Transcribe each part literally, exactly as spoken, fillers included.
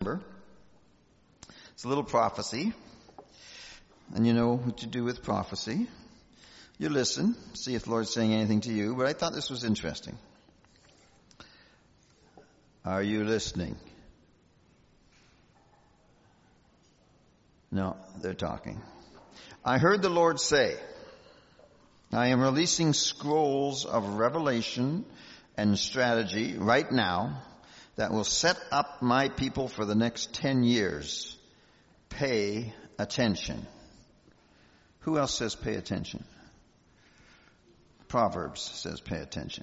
December. It's a little prophecy. And you know what you do with prophecy. You listen, see if the Lord's saying anything to you. But I thought this was interesting. Are you listening? No, they're talking. I heard the Lord say, I am releasing scrolls of revelation and strategy right now that will set up my people for the next ten years. Pay attention. Who else says pay attention? Proverbs says pay attention.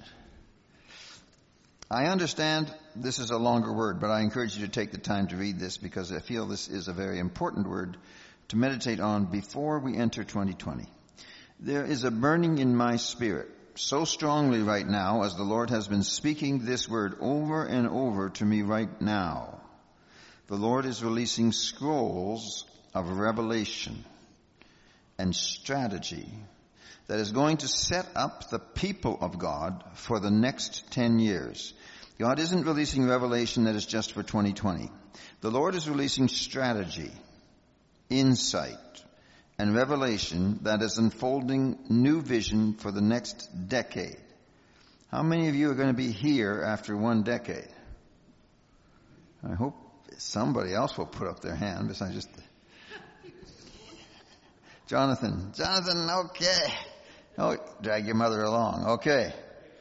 I understand this is a longer word, but I encourage you to take the time to read this because I feel this is a very important word to meditate on before we enter twenty twenty. There is a burning in my spirit so strongly right now as the Lord has been speaking this word over and over to me right now. The Lord is releasing scrolls of revelation and strategy that is going to set up the people of God for the next ten years. God isn't releasing revelation that is just for twenty twenty. The Lord is releasing strategy, insight, and revelation that is unfolding new vision for the next decade. How many of you are going to be here after one decade? I hope somebody else will put up their hand besides just Jonathan. Jonathan, okay. Oh, drag your mother along. Okay.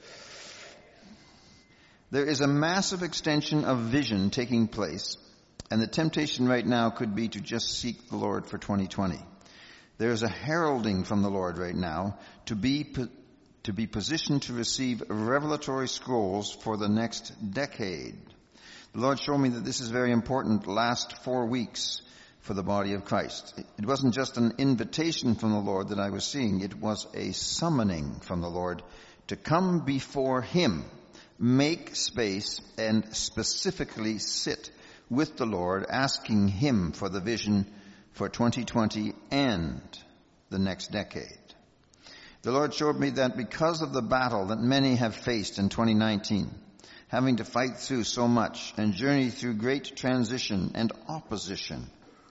There is a massive extension of vision taking place, and the temptation right now could be to just seek the Lord for twenty twenty. There is a heralding from the Lord right now to be to be positioned to receive revelatory scrolls for the next decade. The Lord showed me that this is very important last four weeks for the body of Christ. It wasn't just an invitation from the Lord that I was seeing. It was a summoning from the Lord to come before Him, make space, and specifically sit with the Lord, asking Him for the vision for twenty twenty and the next decade. The Lord showed me that because of the battle that many have faced in twenty nineteen, having to fight through so much and journey through great transition and opposition,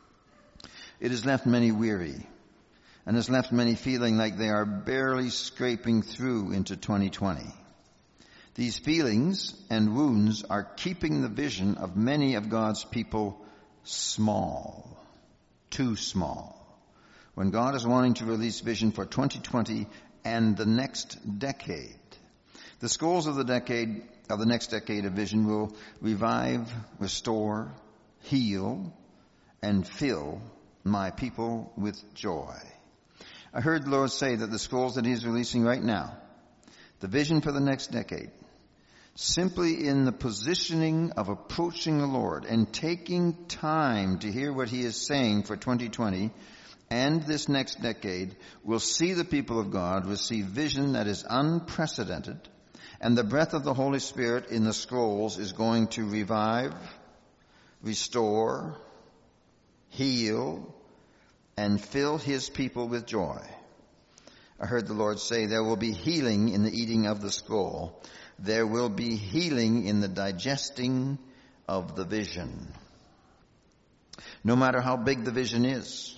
it has left many weary and has left many feeling like they are barely scraping through into twenty twenty. These feelings and wounds are keeping the vision of many of God's people small, too small, when God is wanting to release vision for twenty twenty and the next decade. The scrolls of the decade, of the next decade of vision will revive, restore, heal, and fill my people with joy. I heard the Lord say that the scrolls that He is releasing right now, the vision for the next decade, simply in the positioning of approaching the Lord and taking time to hear what He is saying for twenty twenty and this next decade, will see the people of God receive vision that is unprecedented, and the breath of the Holy Spirit in the scrolls is going to revive, restore, heal, and fill His people with joy. I heard the Lord say there will be healing in the eating of the scroll. There will be healing in the digesting of the vision. No matter how big the vision is,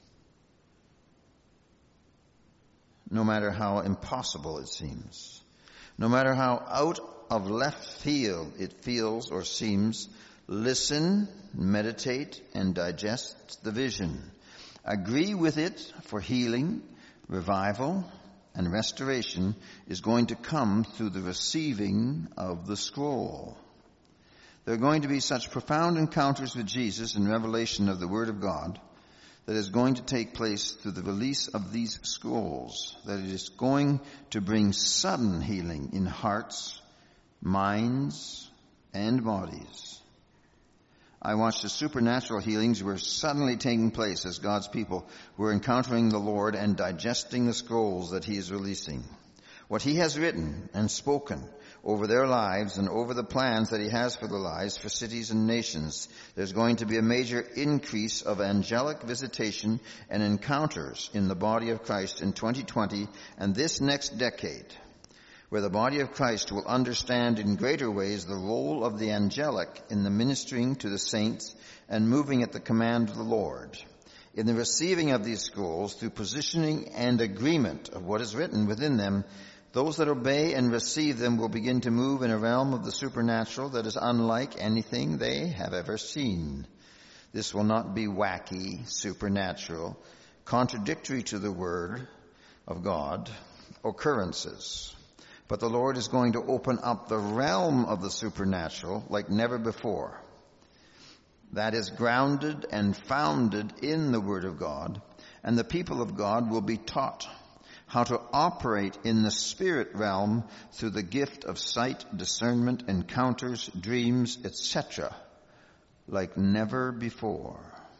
no matter how impossible it seems, no matter how out of left field it feels or seems, listen, meditate, and digest the vision. Agree with it, for healing, revival, and restoration is going to come through the receiving of the scroll. There are going to be such profound encounters with Jesus and revelation of the Word of God that is going to take place through the release of these scrolls, that it is going to bring sudden healing in hearts, minds, and bodies. I watched the supernatural healings were suddenly taking place as God's people were encountering the Lord and digesting the scrolls that He is releasing. What He has written and spoken over their lives and over the plans that He has for their lives, for cities and nations, there's going to be a major increase of angelic visitation and encounters in the body of Christ in twenty twenty and this next decade. where the body of Christ will understand in greater ways the role of the angelic in the ministering to the saints and moving at the command of the Lord. In the receiving of these scrolls, through positioning and agreement of what is written within them, those that obey and receive them will begin to move in a realm of the supernatural that is unlike anything they have ever seen. This will not be wacky, supernatural, contradictory to the Word of God occurrences. But the Lord is going to open up the realm of the supernatural like never before. That is grounded and founded in the Word of God, and the people of God will be taught how to operate in the spirit realm through the gift of sight, discernment, encounters, dreams, et cetera, like never before.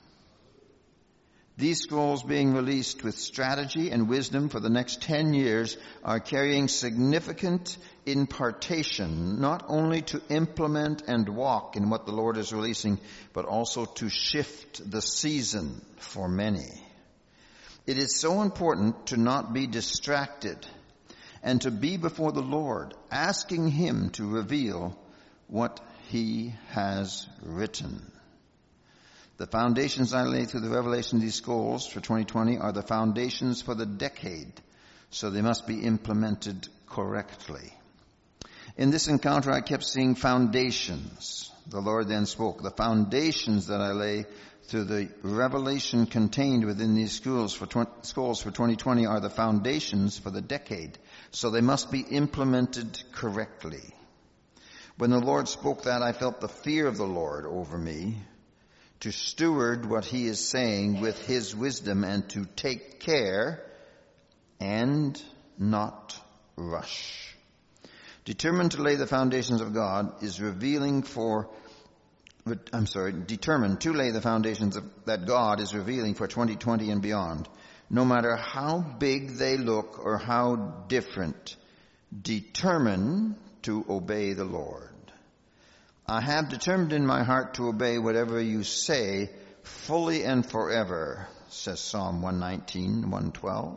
These scrolls being released with strategy and wisdom for the next ten years are carrying significant impartation, not only to implement and walk in what the Lord is releasing, but also to shift the season for many. It is so important to not be distracted and to be before the Lord, asking Him to reveal what He has written. The foundations I lay through the revelation of these scrolls for twenty twenty are the foundations for the decade, so they must be implemented correctly. In this encounter, I kept seeing foundations. The Lord then spoke, the foundations that I lay through the revelation contained within these scrolls for, twenty, scrolls for twenty twenty are the foundations for the decade, so they must be implemented correctly. When the Lord spoke that, I felt the fear of the Lord over me, to steward what He is saying with His wisdom and to take care and not rush. Determined to lay the foundations of God is revealing for, I'm sorry, determined to lay the foundations of, that God is revealing for twenty twenty and beyond, no matter how big they look or how different. Determined to obey the Lord. I have determined in my heart to obey whatever you say fully and forever, says Psalm one nineteen, one twelve.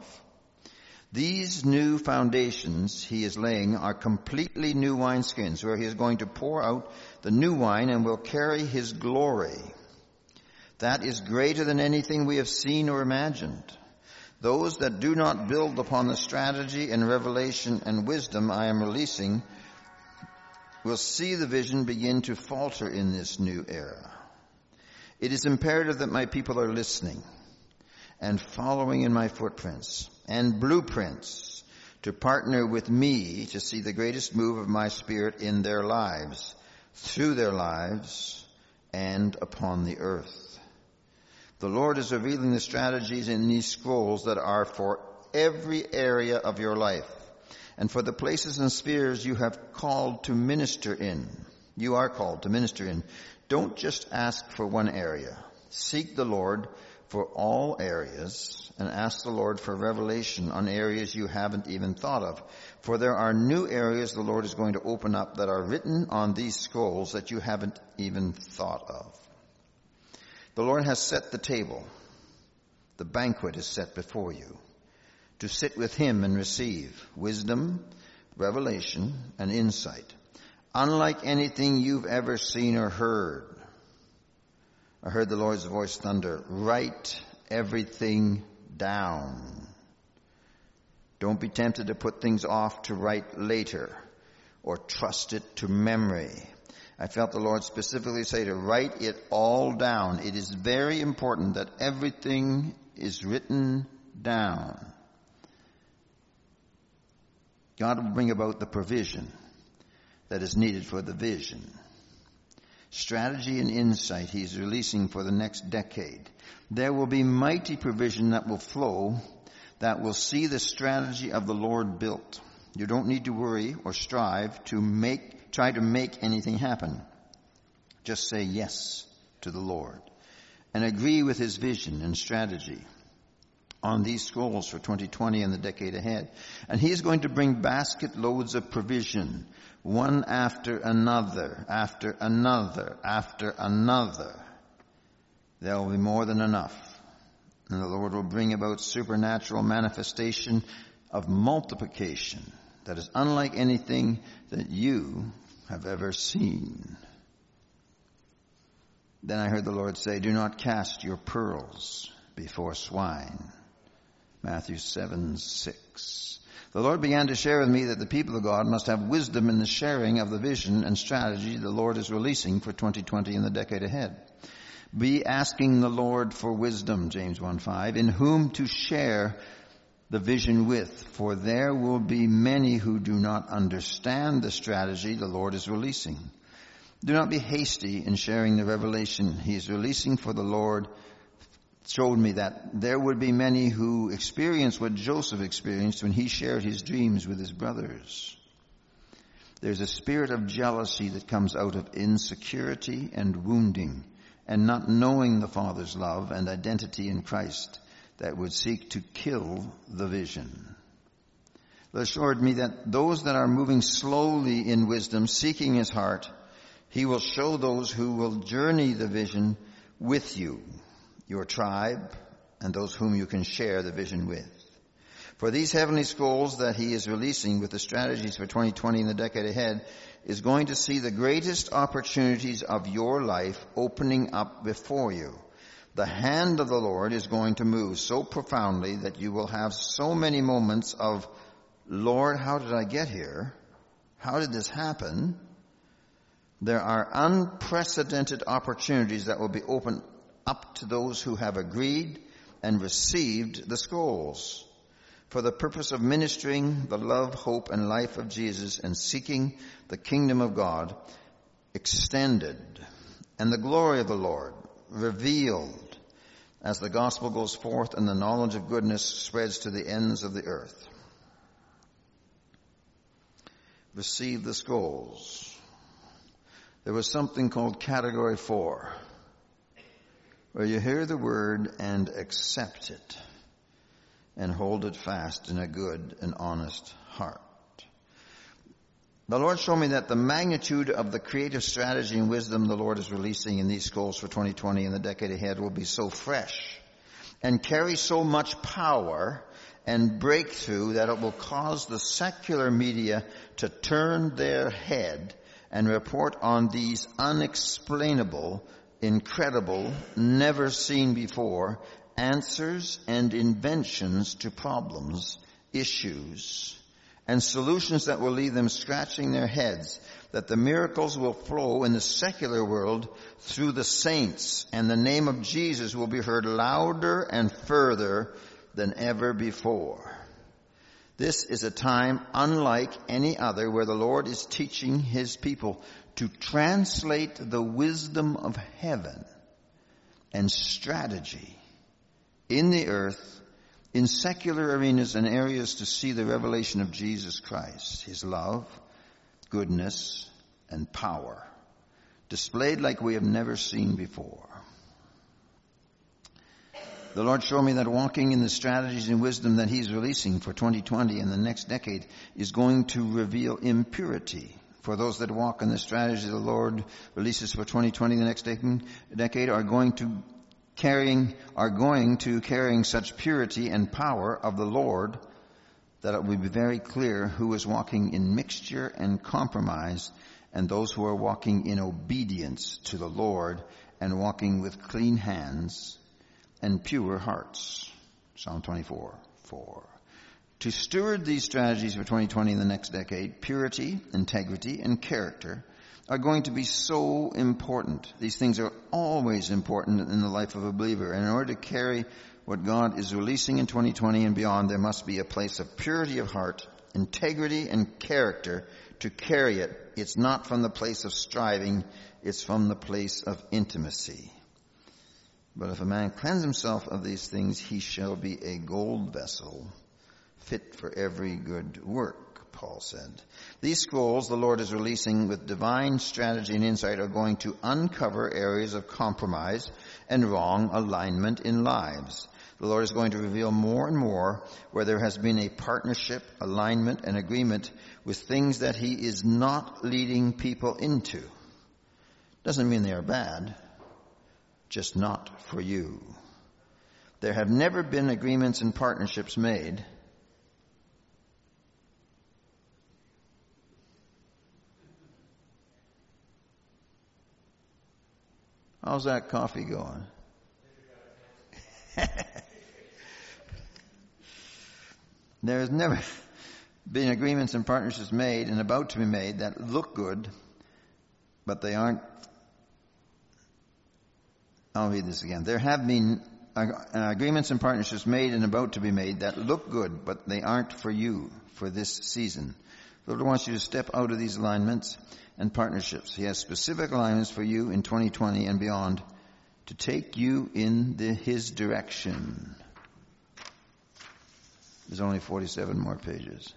These new foundations He is laying are completely new wineskins where He is going to pour out the new wine and will carry His glory. That is greater than anything we have seen or imagined. Those that do not build upon the strategy and revelation and wisdom I am releasing will see the vision begin to falter in this new era. It is imperative that my people are listening and following in my footprints and blueprints to partner with me to see the greatest move of my Spirit in their lives, through their lives, and upon the earth. The Lord is revealing the strategies in these scrolls that are for every area of your life, and for the places and spheres you have called to minister in. You are called to minister in. Don't just ask for one area. Seek the Lord for all areas and ask the Lord for revelation on areas you haven't even thought of. For there are new areas the Lord is going to open up that are written on these scrolls that you haven't even thought of. The Lord has set the table. The banquet is set before you, to sit with Him and receive wisdom, revelation, and insight, unlike anything you've ever seen or heard. I heard the Lord's voice thunder, write everything down. Don't be tempted to put things off to write later or trust it to memory. I felt the Lord specifically say to write it all down. It is very important that everything is written down. God will bring about the provision that is needed for the vision. Strategy and insight He's releasing for the next decade. There will be mighty provision that will flow that will see the strategy of the Lord built. You don't need to worry or strive to make, try to make anything happen. Just say yes to the Lord and agree with His vision and strategy on these scrolls for twenty twenty and the decade ahead. And He is going to bring basket loads of provision, one after another, after another, after another. There will be more than enough. And the Lord will bring about supernatural manifestation of multiplication, that is unlike anything that you have ever seen. Then I heard the Lord say, do not cast your pearls before swine. Matthew seven six. The Lord began to share with me that the people of God must have wisdom in the sharing of the vision and strategy the Lord is releasing for twenty twenty and the decade ahead. Be asking the Lord for wisdom, James one five, in whom to share the vision with, for there will be many who do not understand the strategy the Lord is releasing. Do not be hasty in sharing the revelation he is releasing, for the Lord showed me that there would be many who experience what Joseph experienced when he shared his dreams with his brothers. There's a spirit of jealousy that comes out of insecurity and wounding and not knowing the Father's love and identity in Christ that would seek to kill the vision. He assured me that those that are moving slowly in wisdom, seeking his heart, he will show those who will journey the vision with you, your tribe, and those whom you can share the vision with. For these heavenly scrolls that he is releasing with the strategies for twenty twenty and the decade ahead is going to see the greatest opportunities of your life opening up before you. The hand of the Lord is going to move so profoundly that you will have so many moments of, Lord, how did I get here? How did this happen? There are unprecedented opportunities that will be opened up to those who have agreed and received the scrolls for the purpose of ministering the love, hope, and life of Jesus and seeking the kingdom of God extended and the glory of the Lord revealed as the gospel goes forth and the knowledge of goodness spreads to the ends of the earth. Receive the scrolls. There was something called category four, where you hear the word and accept it and hold it fast in a good and honest heart. The Lord showed me that the magnitude of the creative strategy and wisdom the Lord is releasing in these scrolls for twenty twenty and the decade ahead will be so fresh and carry so much power and breakthrough that it will cause the secular media to turn their head and report on these unexplainable, incredible, never seen before answers and inventions to problems, issues, and solutions that will leave them scratching their heads, that the miracles will flow in the secular world through the saints, and the name of Jesus will be heard louder and further than ever before. This is a time unlike any other where the Lord is teaching his people to translate the wisdom of heaven and strategy in the earth, in secular arenas and areas to see the revelation of Jesus Christ, his love, goodness, and power, displayed like we have never seen before. The Lord showed me that walking in the strategies and wisdom that he's releasing for twenty twenty and the next decade is going to reveal impurity. For those that walk in the strategies the Lord releases for twenty twenty, the next decade, are going to carrying, are going to carrying such purity and power of the Lord that it will be very clear who is walking in mixture and compromise and those who are walking in obedience to the Lord and walking with clean hands and pure hearts. Psalm twenty-four four. To steward these strategies for twenty twenty and the next decade, purity, integrity, and character are going to be so important. These things are always important in the life of a believer. And in order to carry what God is releasing in twenty twenty and beyond, there must be a place of purity of heart, integrity, and character to carry it. It's not from the place of striving, it's from the place of intimacy. But if a man cleanse himself of these things, he shall be a gold vessel, fit for every good work, Paul said. These scrolls the Lord is releasing with divine strategy and insight are going to uncover areas of compromise and wrong alignment in lives. The Lord is going to reveal more and more where there has been a partnership, alignment, and agreement with things that he is not leading people into. Doesn't mean they are bad, just not for you. There have never been agreements and partnerships made How's that coffee going? There has never been agreements and partnerships made and about to be made that look good, but they aren't. I'll read this again. There have been uh, agreements and partnerships made and about to be made that look good, but they aren't for you for this season. The Lord wants you to step out of these alignments and partnerships. He has specific alignments for you in twenty twenty and beyond to take you in the, His direction. There's only forty-seven more pages.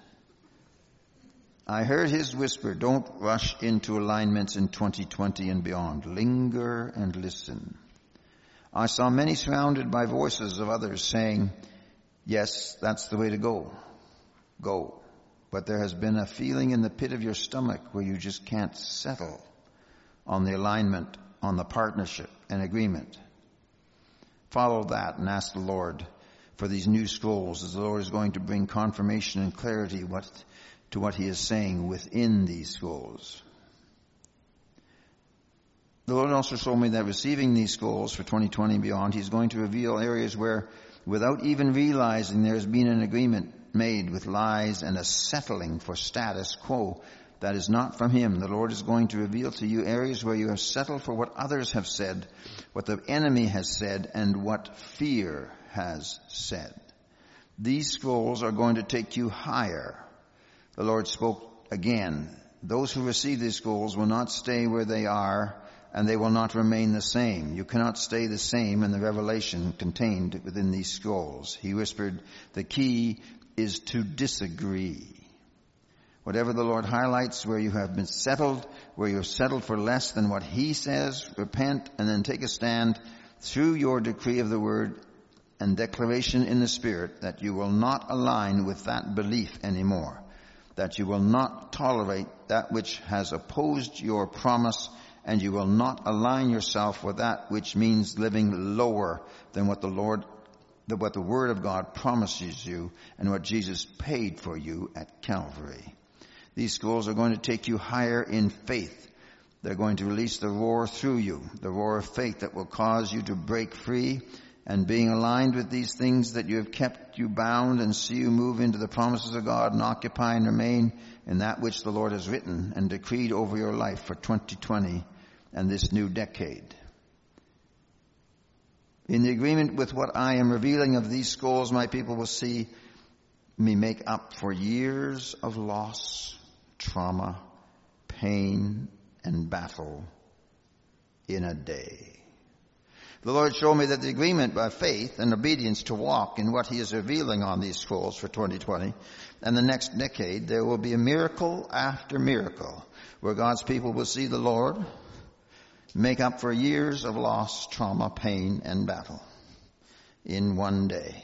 I heard His whisper, don't rush into alignments in twenty twenty and beyond. Linger and listen. I saw many surrounded by voices of others saying, yes, that's the way to go. Go. But there has been a feeling in the pit of your stomach where you just can't settle on the alignment, on the partnership and agreement. Follow that and ask the Lord for these new scrolls, as the Lord is going to bring confirmation and clarity what, to what He is saying within these scrolls. The Lord also showed me that receiving these scrolls for twenty twenty and beyond, He's going to reveal areas where, without even realizing there has been an agreement made with lies and a settling for status quo that is not from Him. The Lord is going to reveal to you areas where you have settled for what others have said, what the enemy has said, and what fear has said. These scrolls are going to take you higher. The Lord spoke again. Those who receive these scrolls will not stay where they are, and they will not remain the same. You cannot stay the same in the revelation contained within these scrolls. He whispered, the key is to disagree. Whatever the Lord highlights where you have been settled, where you're settled for less than what He says, repent and then take a stand through your decree of the Word and declaration in the Spirit that you will not align with that belief anymore, that you will not tolerate that which has opposed your promise, and you will not align yourself with that which means living lower than what the Lord, what the Word of God promises you and what Jesus paid for you at Calvary. These scrolls are going to take you higher in faith. They're going to release the roar through you, the roar of faith that will cause you to break free, and being aligned with these things that you have kept you bound, and see you move into the promises of God and occupy and remain in that which the Lord has written and decreed over your life for twenty twenty and this new decade. In the agreement with what I am revealing of these scrolls, my people will see me make up for years of loss, trauma, pain, and battle in a day. The Lord showed me that the agreement by faith and obedience to walk in what He is revealing on these scrolls for twenty twenty and the next decade, there will be a miracle after miracle where God's people will see the Lord make up for years of loss, trauma, pain, and battle in one day.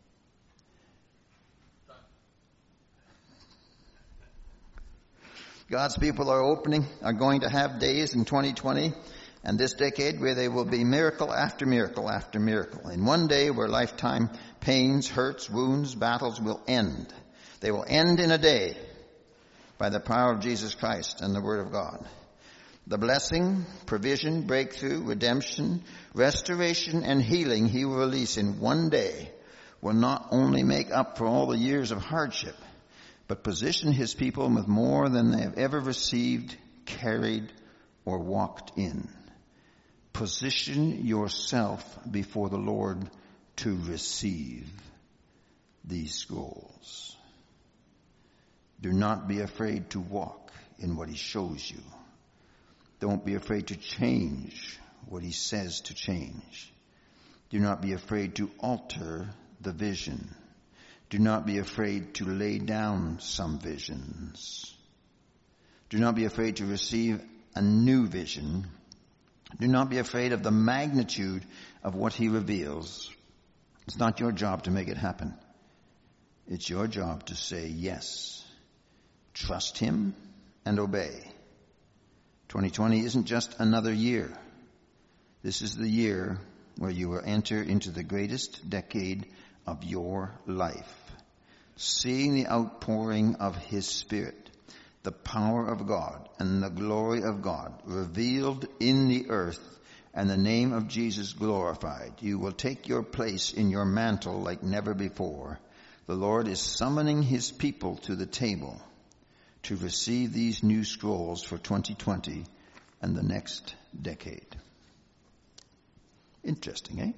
God's people are opening, are going to have days in twenty twenty and this decade where they will be miracle after miracle after miracle. In one day where lifetime pains, hurts, wounds, battles will end. They will end in a day by the power of Jesus Christ and the Word of God. The blessing, provision, breakthrough, redemption, restoration, and healing He will release in one day will not only make up for all the years of hardship, but position His people with more than they have ever received, carried, or walked in. Position yourself before the Lord to receive these scrolls. Do not be afraid to walk in what He shows you. Don't be afraid to change what He says to change. Do not be afraid to alter the vision. Do not be afraid to lay down some visions. Do not be afraid to receive a new vision. Do not be afraid of the magnitude of what He reveals. It's not your job to make it happen. It's your job to say yes. Trust Him and obey. twenty twenty isn't just another year. This is the year where you will enter into the greatest decade of your life, seeing the outpouring of His Spirit, the power of God and the glory of God revealed in the earth and the name of Jesus glorified. You will take your place in your mantle like never before. The Lord is summoning his people to the table to receive these new scrolls for twenty twenty and the next decade. Interesting, eh?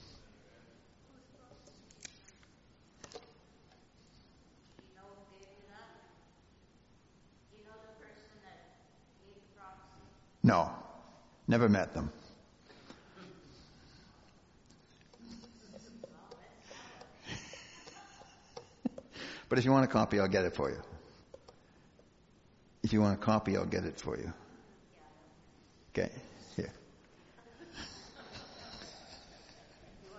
No, never met them. But if you want a copy, I'll get it for you. If you want a copy, I'll get it for you. Okay, here. You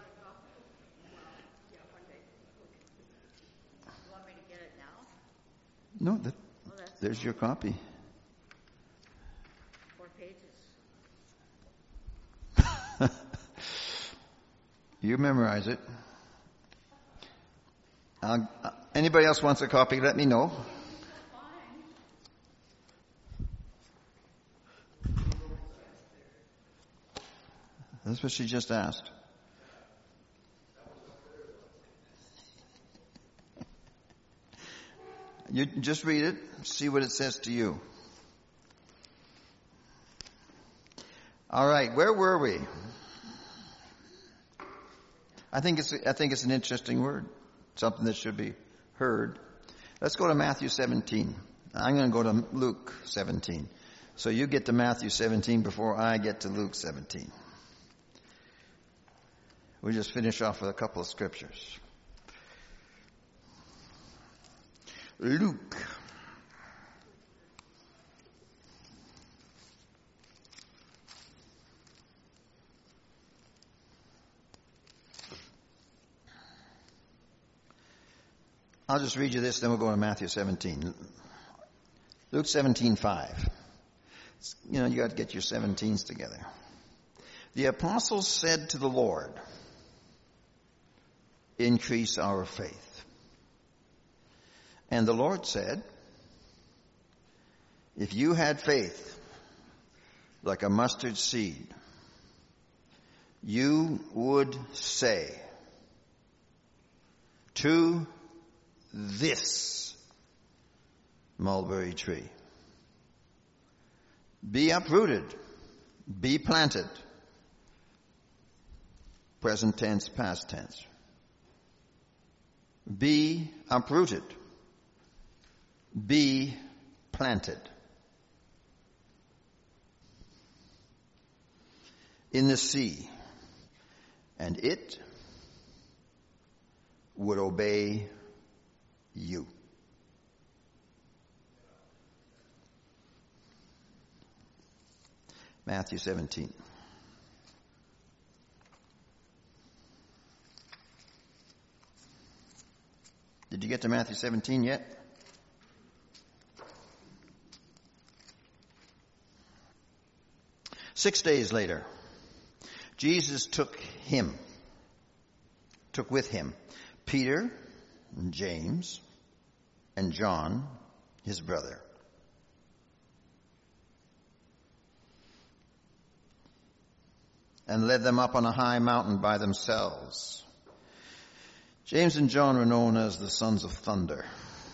want me to get it now? No, that, Oh, that's there's your copy. four pages. You memorize it. I'll, uh, anybody else wants a copy, let me know. That's what she just asked. You just read it, see what it says to you. All right, where were we? I think it's I think it's an interesting word, something that should be heard. Let's go to Matthew seventeen. I'm going to go to Luke seventeen. So you get to Matthew seventeen before I get to Luke seventeen. We'll just finish off with a couple of scriptures. Luke. I'll just read you this, then we'll go to Matthew seventeen. Luke seventeen five. You know, you got to get your seventeens together. The apostles said to the Lord, increase our faith. And the Lord said, if you had faith like a mustard seed, you would say to this mulberry tree, be uprooted, be planted. Present tense, past tense. Be uprooted, be planted in the sea, and it would obey you. Matthew seventeen. Did you get to Matthew seventeen yet? Six days later, Jesus took him, took with him Peter and James and John, his brother. And led them up on a high mountain by themselves. James and John were known as the sons of thunder.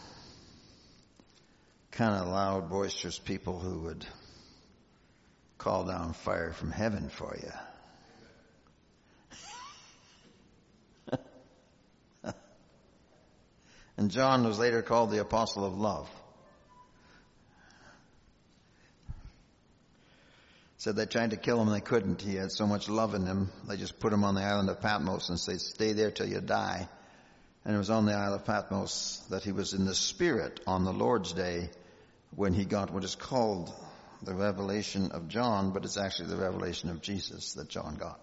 Kind of loud, boisterous people who would call down fire from heaven for you. And John was later called the apostle of love. Said they tried to kill him and they couldn't. He had so much love in him, they just put him on the island of Patmos and said, stay there till you die. And it was on the Isle of Patmos that he was in the Spirit on the Lord's Day when he got what is called the revelation of John, but it's actually the revelation of Jesus that John got.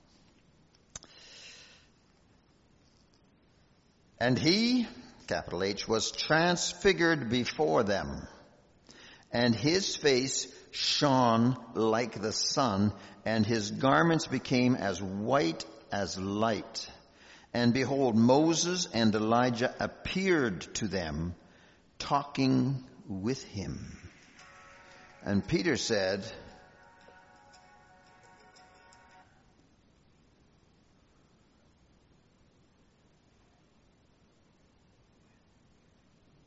And he, capital H, was transfigured before them, and his face shone like the sun, and his garments became as white as light. And behold, Moses and Elijah appeared to them, talking with him. And Peter said,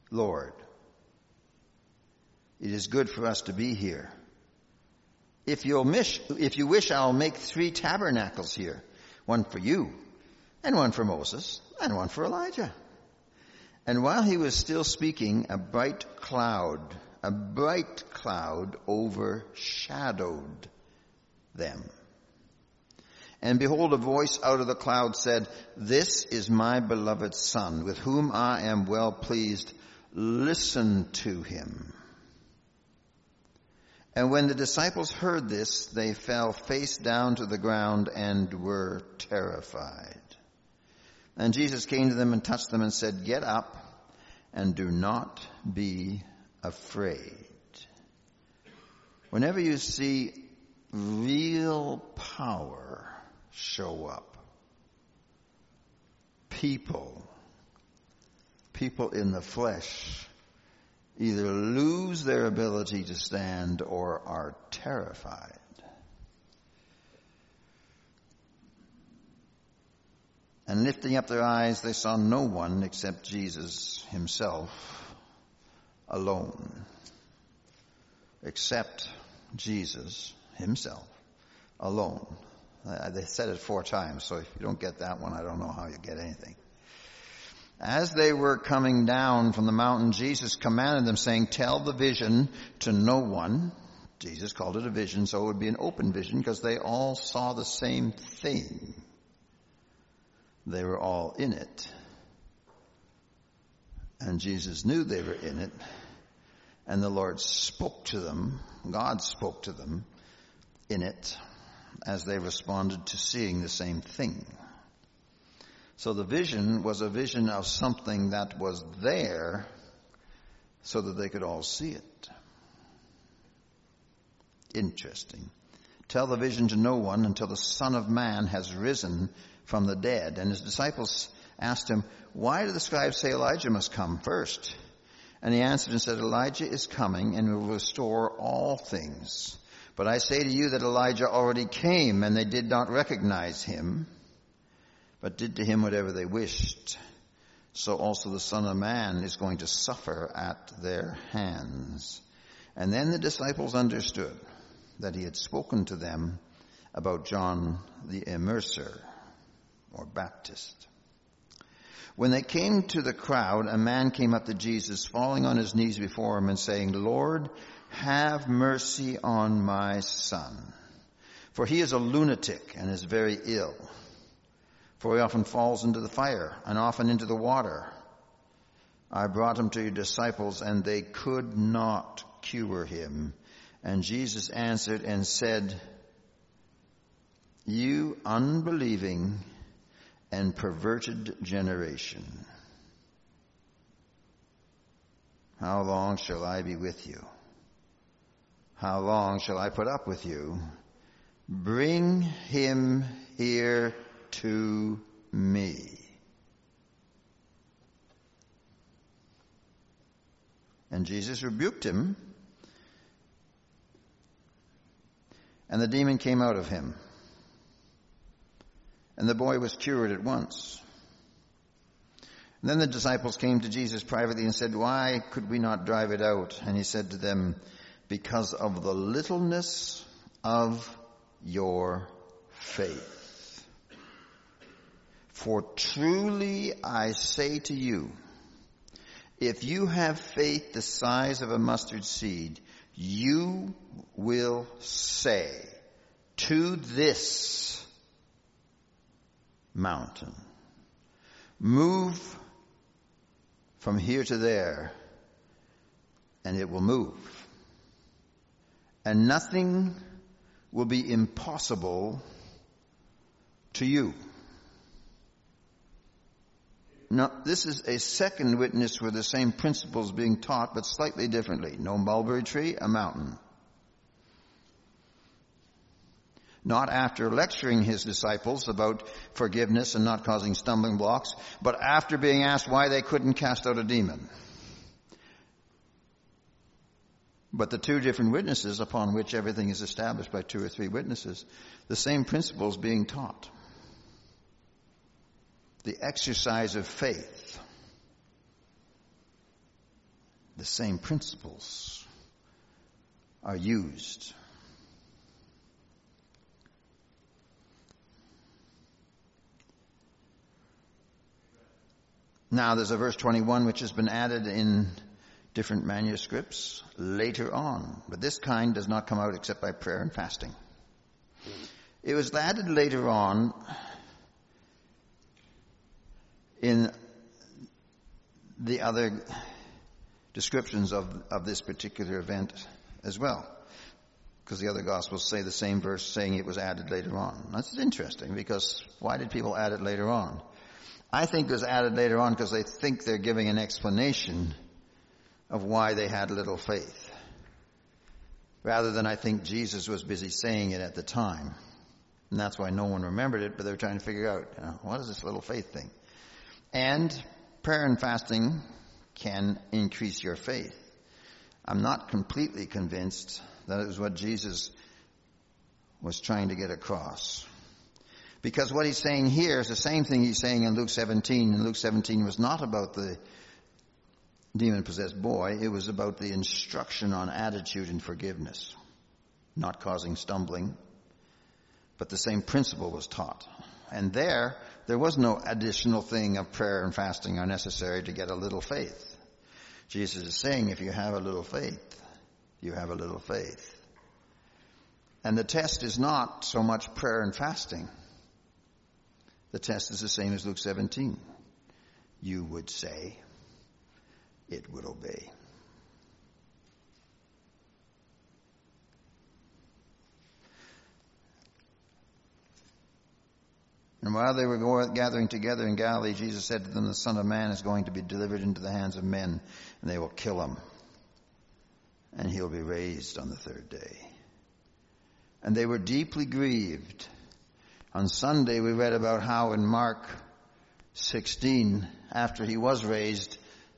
Lord, it is good for us to be here. If you'll miss, if you wish, I'll make three tabernacles here, one for you, and one for Moses, and one for Elijah. And while he was still speaking, a bright cloud, a bright cloud overshadowed them. And behold, a voice out of the cloud said, "This is my beloved Son, with whom I am well pleased. Listen to him." And when the disciples heard this, they fell face down to the ground and were terrified. And Jesus came to them and touched them and said, "Get up and do not be afraid." Whenever you see real power show up, people, people in the flesh either lose their ability to stand or are terrified. And lifting up their eyes, they saw no one except Jesus himself alone. Except Jesus himself alone. They said it four times, so if you don't get that one, I don't know how you get anything. As they were coming down from the mountain, Jesus commanded them, saying, "Tell the vision to no one." Jesus called it a vision, so it would be an open vision because they all saw the same thing. They were all in it. And Jesus knew they were in it. And the Lord spoke to them, God spoke to them in it as they responded to seeing the same thing. So the vision was a vision of something that was there so that they could all see it. Interesting. Tell the vision to no one until the Son of Man has risen from the dead. And his disciples asked him, "Why do the scribes say Elijah must come first?" And he answered and said, "Elijah is coming and will restore all things. But I say to you that Elijah already came, and they did not recognize him, but did to him whatever they wished. So also the Son of Man is going to suffer at their hands." And then the disciples understood that he had spoken to them about John the Immerser, or Baptist. When they came to the crowd, a man came up to Jesus, falling on his knees before him and saying, "Lord, have mercy on my son, for he is a lunatic and is very ill. For he often falls into the fire and often into the water. I brought him to your disciples, and they could not cure him." And Jesus answered and said, "You unbelieving and perverted generation, how long shall I be with you? How long shall I put up with you? Bring him here to me." And Jesus rebuked him, and the demon came out of him. And the boy was cured at once. And then the disciples came to Jesus privately and said, "Why could we not drive it out?" And he said to them, "Because of the littleness of your faith. For truly I say to you, if you have faith the size of a mustard seed, you will say to this mountain, 'Move from here to there,' and it will move. And nothing will be impossible to you." Now, this is a second witness where the same principles being taught, but slightly differently. No mulberry tree, a mountain. Not after lecturing his disciples about forgiveness and not causing stumbling blocks, but after being asked why they couldn't cast out a demon. But the two different witnesses upon which everything is established by two or three witnesses, the same principles being taught. The exercise of faith. the same principles are used. Now there's a verse twenty-one which has been added in different manuscripts later on. But this kind does not come out except by prayer and fasting. It was added later on in the other descriptions of, of this particular event as well. Because the other Gospels say the same verse saying it was added later on. That's interesting, because why did people add it later on? I think it was added later on because they think they're giving an explanation of why they had little faith, rather than I think Jesus was busy saying it at the time. And that's why no one remembered it, but they were trying to figure out, you know, what is this little faith thing? And prayer and fasting can increase your faith. I'm not completely convinced that it was what Jesus was trying to get across. Because what he's saying here is the same thing he's saying in Luke seventeen. And Luke seventeen was not about the demon-possessed boy. It was about the instruction on attitude and forgiveness, not causing stumbling. But the same principle was taught. And there, there was no additional thing of prayer and fasting are necessary to get a little faith. Jesus is saying, if you have a little faith, you have a little faith. And the test is not so much prayer and fasting. The test is the same as Luke seventeen. You would say, it would obey. And while they were gathering together in Galilee, Jesus said to them, the Son of Man is going to be delivered into the hands of men, and they will kill him. And he'll be raised on the third day. And they were deeply grieved. On Sunday, we read about how in Mark sixteen, after he was raised,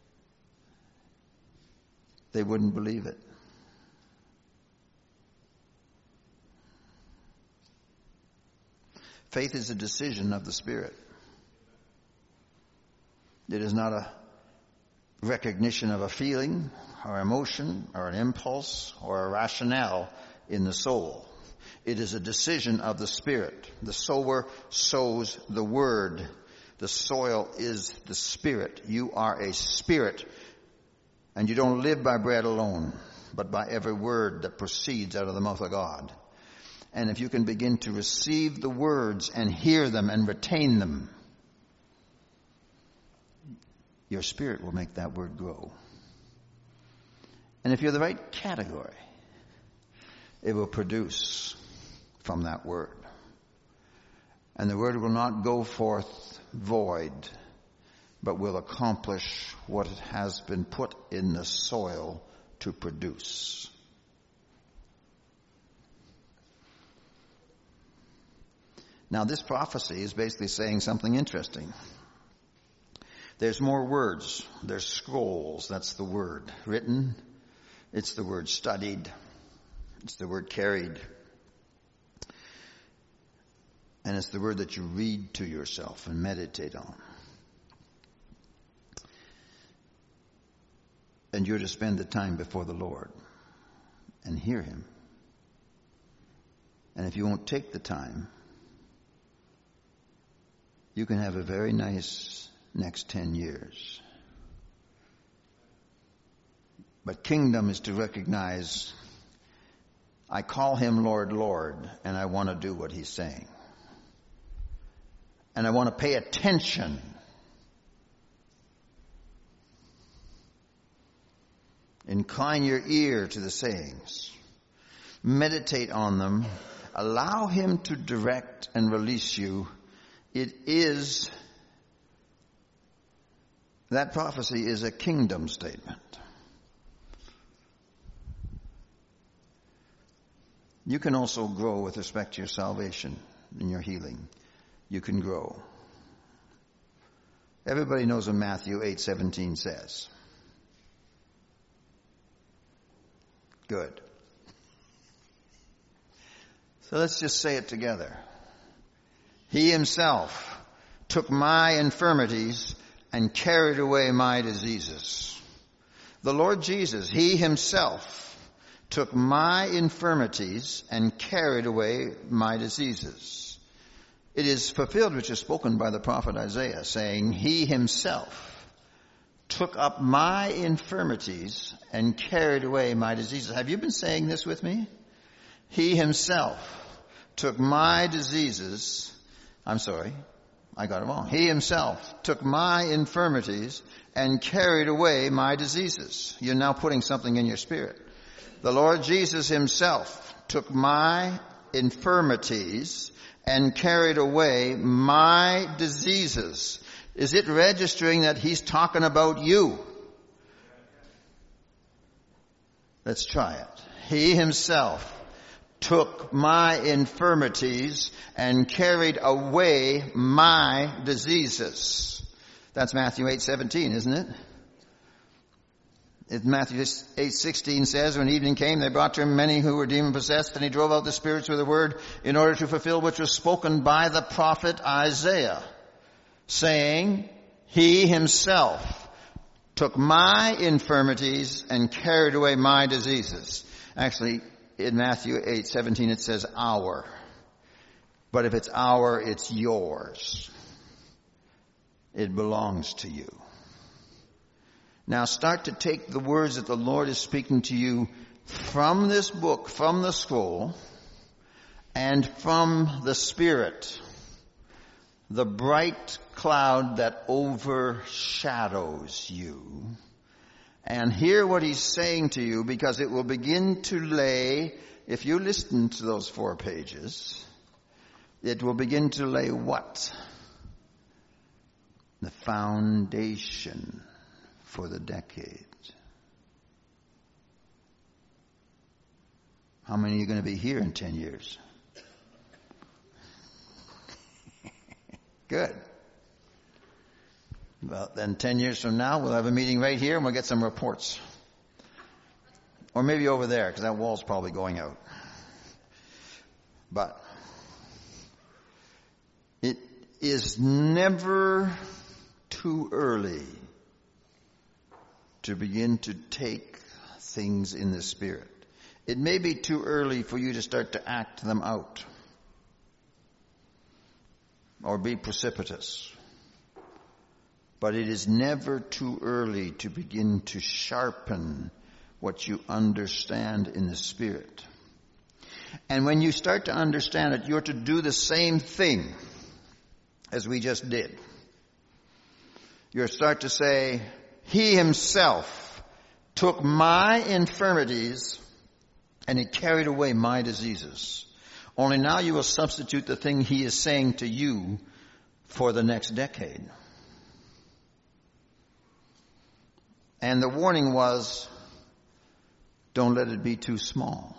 they wouldn't believe it. Faith is a decision of the Spirit. It is not a recognition of a feeling or emotion or an impulse or a rationale in the soul. It is a decision of the Spirit. The sower sows the word. The soil is the Spirit. You are a spirit, and you don't live by bread alone, but by every word that proceeds out of the mouth of God. And if you can begin to receive the words and hear them and retain them, your spirit will make that word grow. And if you're the right category, it will produce from that word. And the word will not go forth void, but will accomplish what it has been put in the soil to produce. Now, this prophecy is basically saying something interesting. There's more words. There's scrolls. That's the word. Written. It's the word studied. It's the word carried. And it's the word that you read to yourself and meditate on. And you're to spend the time before the Lord and hear him. And if you won't take the time, you can have a very nice next ten years. But kingdom is to recognize, I call him Lord, Lord, and I want to do what he's saying. And I want to pay attention. Incline your ear to the sayings. Meditate on them. Allow him to direct and release you. It is, that prophecy is a kingdom statement. You can also grow with respect to your salvation and your healing. You can grow. Everybody knows what Matthew eight seventeen says. Good. So let's just say it together. He himself took my infirmities and carried away my diseases. The Lord Jesus, he himself took my infirmities and carried away my diseases. It is fulfilled which is spoken by the prophet Isaiah, saying, he himself took up my infirmities and carried away my diseases. Have you been saying this with me? He himself took my diseases. I'm sorry, I got it wrong. He himself took my infirmities and carried away my diseases. You're now putting something in your spirit. The Lord Jesus himself took my infirmities and carried away my diseases. Is it registering that he's talking about you? Let's try it. He himself took my infirmities and carried away my diseases. That's Matthew eight seventeen, isn't it? It Matthew eight sixteen says, when evening came, they brought to him many who were demon-possessed, and he drove out the spirits with a word in order to fulfill which was spoken by the prophet Isaiah, saying, he himself took my infirmities and carried away my diseases. Actually, in Matthew eight seventeen it says our. But if it's our, it's yours. It belongs to you. Now start to take the words that the Lord is speaking to you from this book, from the scroll, and from the Spirit, the bright cloud that overshadows you, and hear what he's saying to you, because it will begin to lay, if you listen to those four pages, it will begin to lay what? The foundation for the decade. How many are you going to be here in ten years? Good. Well, then ten years from now, we'll have a meeting right here and we'll get some reports. Or maybe over there, because that wall's probably going out. But it is never too early to begin to take things in the Spirit. It may be too early for you to start to act them out or be precipitous. But it is never too early to begin to sharpen what you understand in the Spirit. And when you start to understand it, you're to do the same thing as we just did. You'll start to say, he himself took my infirmities and he carried away my diseases. Only now you will substitute the thing he is saying to you for the next decade. And the warning was, don't let it be too small.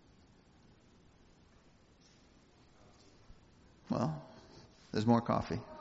Well, there's more coffee.